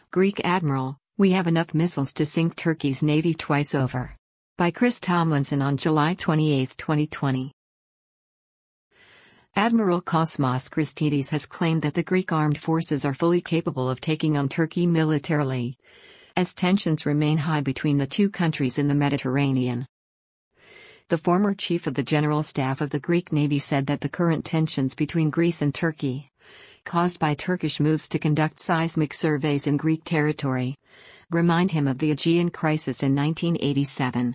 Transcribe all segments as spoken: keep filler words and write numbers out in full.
Greek Admiral, we have enough missiles to sink Turkey's navy twice over. By Chris Tomlinson on July twenty-eighth, twenty twenty. Admiral Kosmas Christidis has claimed that the Greek armed forces are fully capable of taking on Turkey militarily, as tensions remain high between the two countries in the Mediterranean. The former chief of the General Staff of the Greek Navy said that the current tensions between Greece and Turkey, caused by Turkish moves to conduct seismic surveys in Greek territory, remind him of the Aegean crisis in nineteen eighty-seven.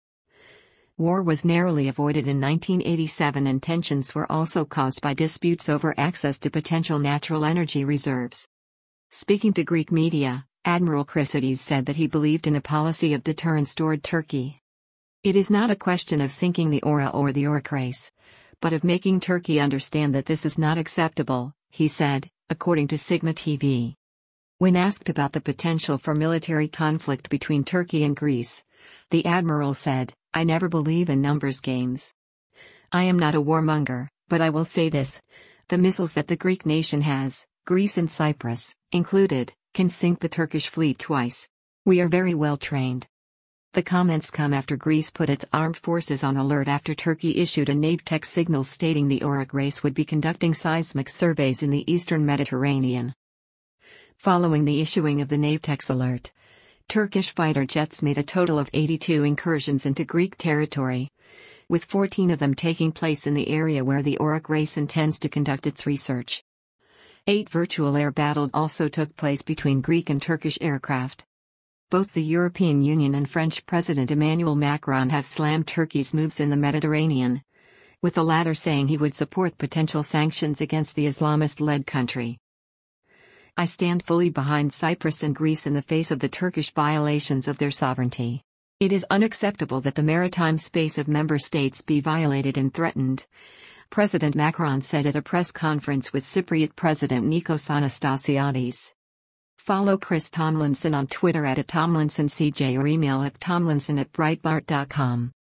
War was narrowly avoided in nineteen eighty-seven, and tensions were also caused by disputes over access to potential natural energy reserves. Speaking to Greek media, Admiral Christidis said that he believed in a policy of deterrence toward Turkey. It is not a question of sinking the Aura or the Orakres, but of making Turkey understand that this is not acceptable, he said, according to Sigma T V. When asked about the potential for military conflict between Turkey and Greece, the admiral said, "I never believe in numbers games. I am not a warmonger, but I will say this: the missiles that the Greek nation has, Greece and Cyprus included, can sink the Turkish fleet twice. We are very well trained." The comments come after Greece put its armed forces on alert after Turkey issued a Navtex signal stating the Orakres would be conducting seismic surveys in the eastern Mediterranean. Following the issuing of the Navtex alert, Turkish fighter jets made a total of eighty-two incursions into Greek territory, with fourteen of them taking place in the area where the Orakres intends to conduct its research. Eight virtual air battles also took place between Greek and Turkish aircraft. Both the European Union and French President Emmanuel Macron have slammed Turkey's moves in the Mediterranean, with the latter saying he would support potential sanctions against the Islamist-led country. "I stand fully behind Cyprus and Greece in the face of the Turkish violations of their sovereignty. It is unacceptable that the maritime space of member states be violated and threatened," President Macron said at a press conference with Cypriot President Nikos Anastasiadis. Follow Chris Tomlinson on Twitter at Tomlinson C J or email at tomlinson at breitbart dot com.